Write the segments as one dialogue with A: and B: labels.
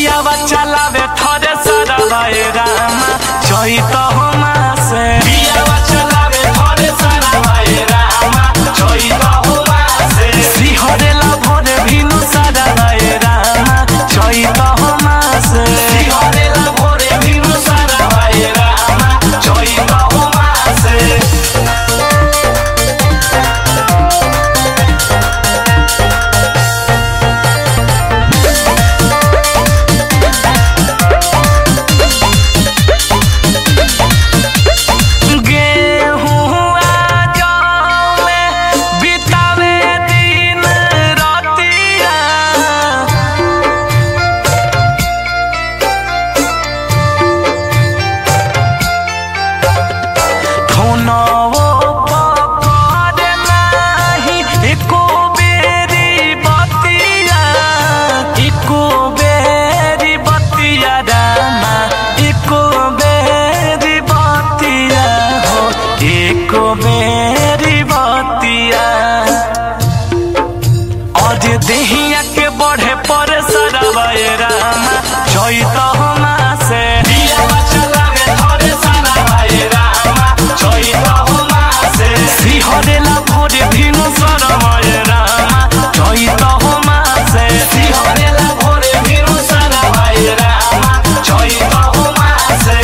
A: पियावा चलावे थोड़े सारा भाई रामा चैत मासे पियावा चलावे थोड़े सारा भाई रामा चैत मासे सिहरेला भोरे भिनु सारा भाई रामा चैत मासे सिहरेला भोरे भिनु सारा भाई रामा चैत मासे मेरी बतिया आज देहिया के बढ़े पर सरवा रामा चैत मासे पियावा चलावे थोड़े सरवा रामा चैत मासे सिहरेला भोरे भिनु सरवा रामा चैत मासे सिहरेला भोरे भिनु सरवा रामा चैत मासे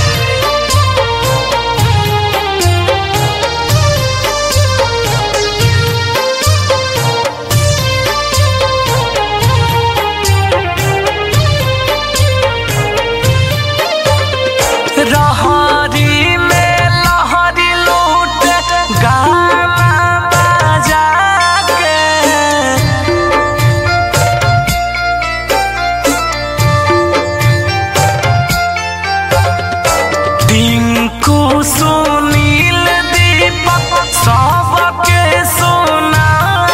A: रहरी में लहरी लूट गाना बजा के टिंकू सुनील दीपक सबके सुना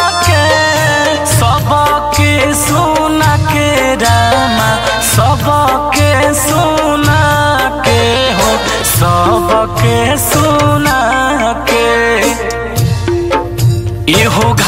A: के रामा सबके सुना सबके सुना के इहो